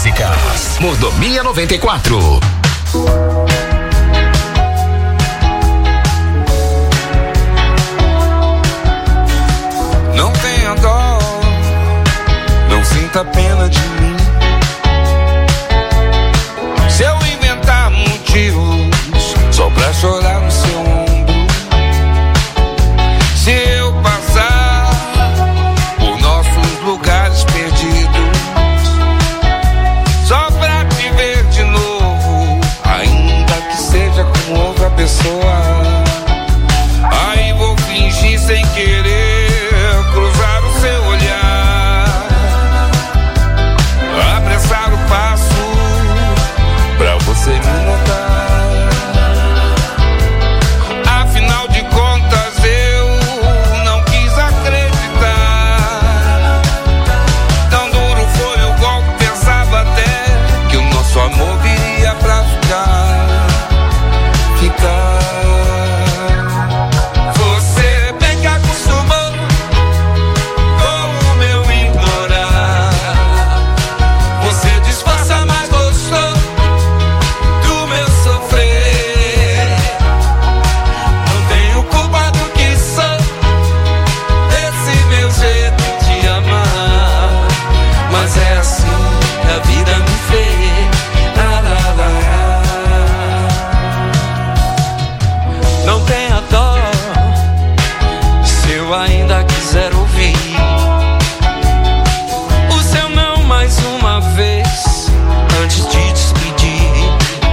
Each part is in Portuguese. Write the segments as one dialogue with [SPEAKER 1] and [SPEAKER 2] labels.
[SPEAKER 1] músicas. Mordomia 94.
[SPEAKER 2] Não tenha dó, não sinta pena de mim. Se eu inventar motivos só pra chorar no seu ombro, se eu passar por nossos lugares perdidos só pra te ver de novo, ainda que seja com outra pessoa, aí vou fingir sem querer cruzar o seu olhar, apressar o passo pra você me notar. Afinal de contas eu não quis acreditar. Tão duro foi o golpe, pensava até que o nosso amor viria pra ficar. Você bem que acostumou com o meu implorar. Você disfarça, mas gostou do meu sofrer. Não tenho culpa do que sou, desse meu jeito de amar. Mas é assim que a vida me fez. Não tenha dó, se eu ainda quiser ouvir o seu não mais uma vez antes de despedir.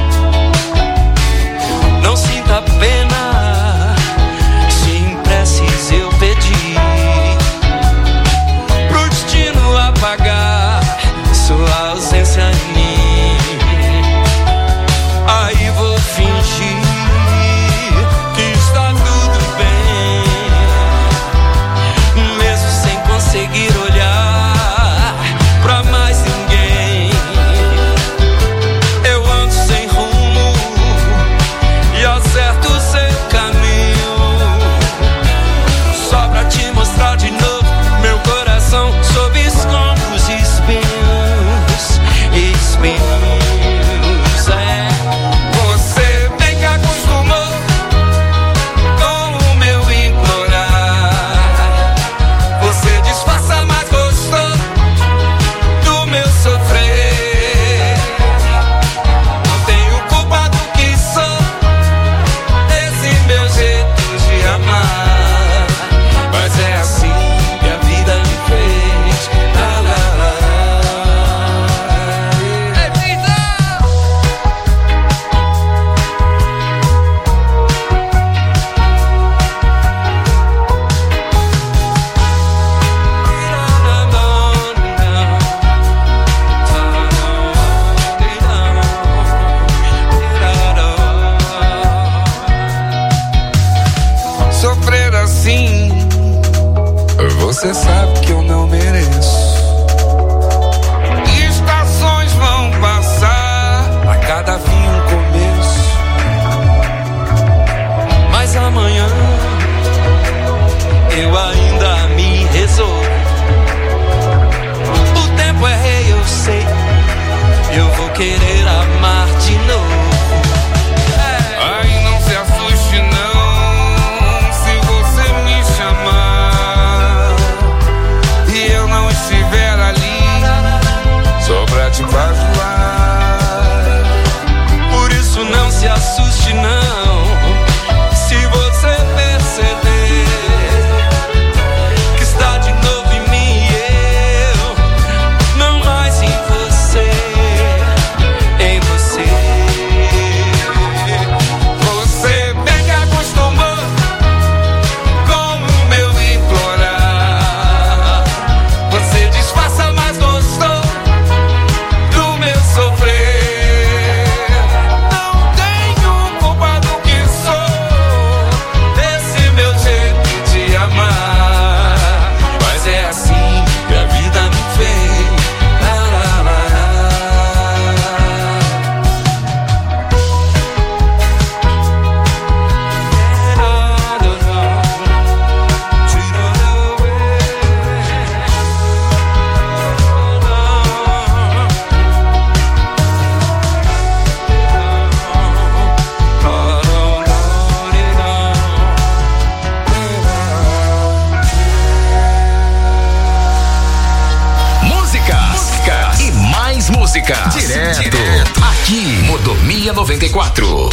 [SPEAKER 2] Não sinta pena se em preces eu pedir pro destino apagar sua ausência em mim. Aí vou fingir que está tudo bem, mesmo sem conseguir olhar pra mais ninguém. Eu ando sem rumo e acerto o seu caminho, só pra te mostrar de novo meu coração sob escombros e espinhos, Você bem que acostumou com o meu implorar. Você disfarça, mas gostou do meu sofrer. Não tenho culpa do que sou, desse meu jeito de amar. Mas é assim que a vida me fez. Sofrer assim, você sabe que eu não mereço. Estações vão passar, a cada fim um começo. Mas amanhã eu ainda me resolvo. O tempo é rei, eu sei, eu vou querer amar de novo. Ai, não se assuste não, se você me chamar e eu não estiver ali só pra te bajular. Por isso não se assuste não, se você perceber que está de novo em mim e eu não mais em você.
[SPEAKER 1] música direto aqui, Mordomia 94.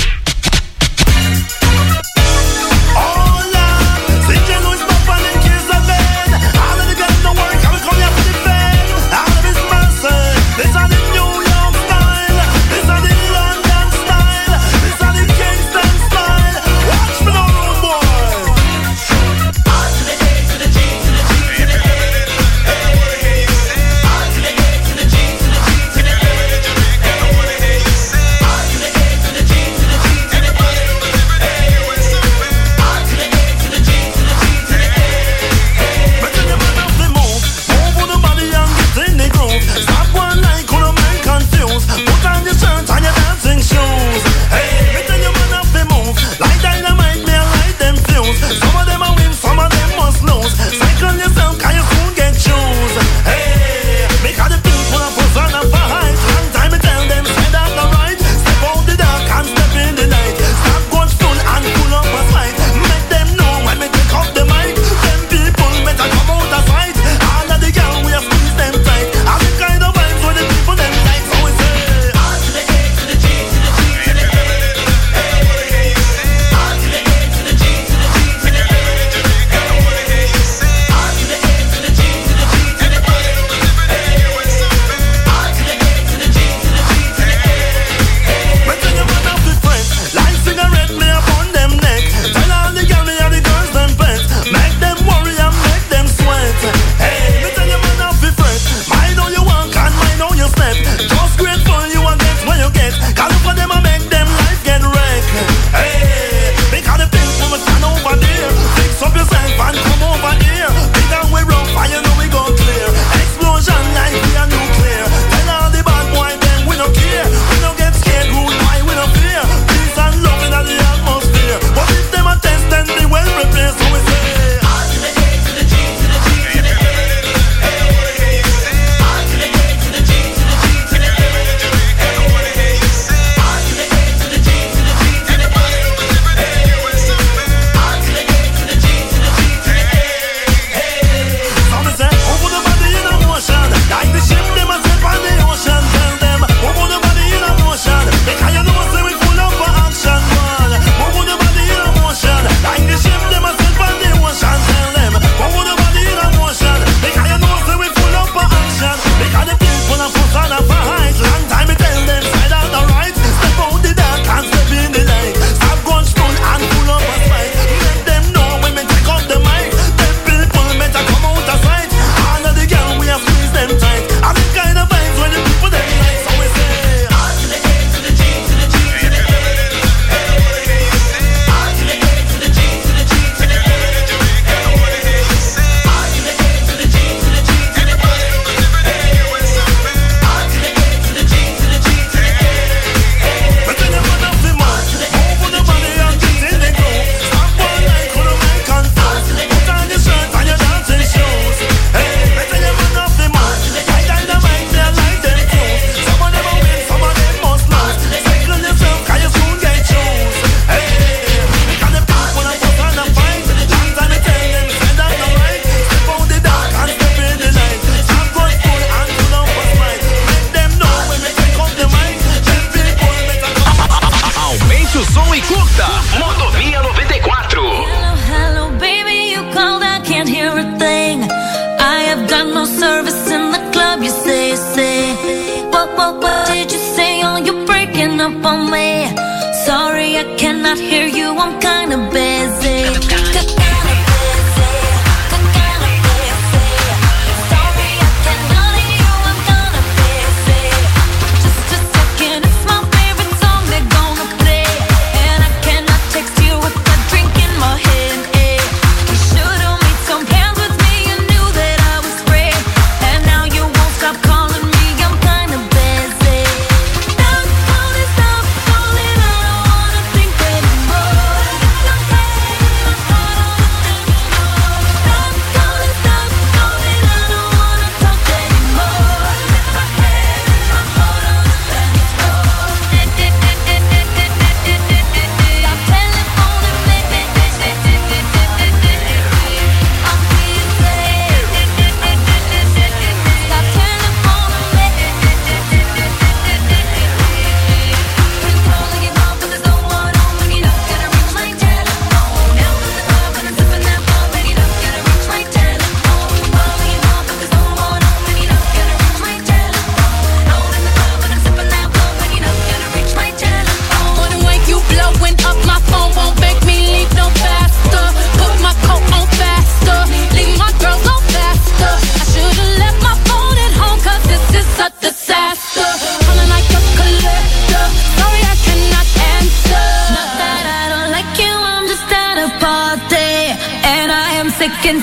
[SPEAKER 3] Stop, falling, I don't wanna think anymore.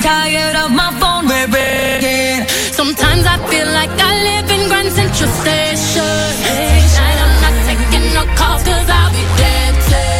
[SPEAKER 3] tired of my phone ringing. Sometimes I feel like I live in Grand Central Station. Tonight I'm not taking no calls 'cause I'll be dancing.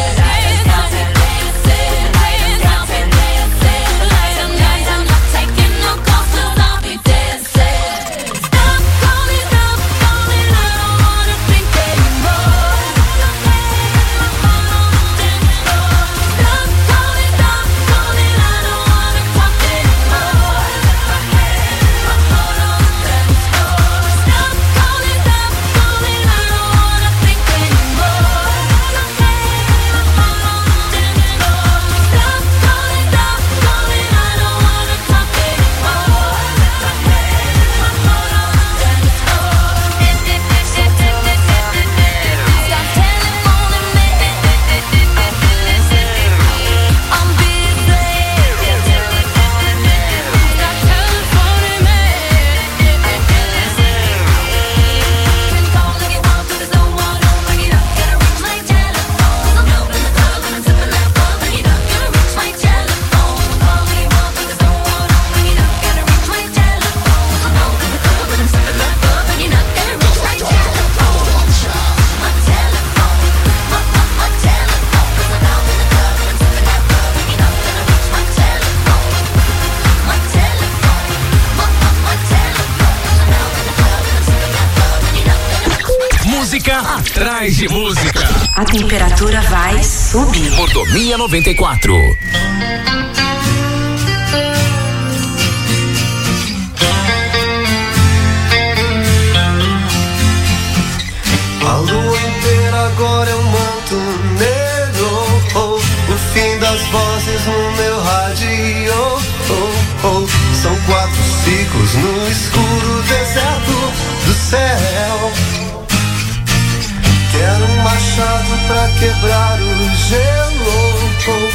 [SPEAKER 1] Atrás de música.
[SPEAKER 4] A temperatura vai subir.
[SPEAKER 1] Mordomia 94.
[SPEAKER 5] A lua inteira agora é um manto negro. Oh, o fim das vozes no meu rádio. Oh, oh. São 4 ciclos no escuro deserto do céu. Quero um machado pra quebrar o gelo.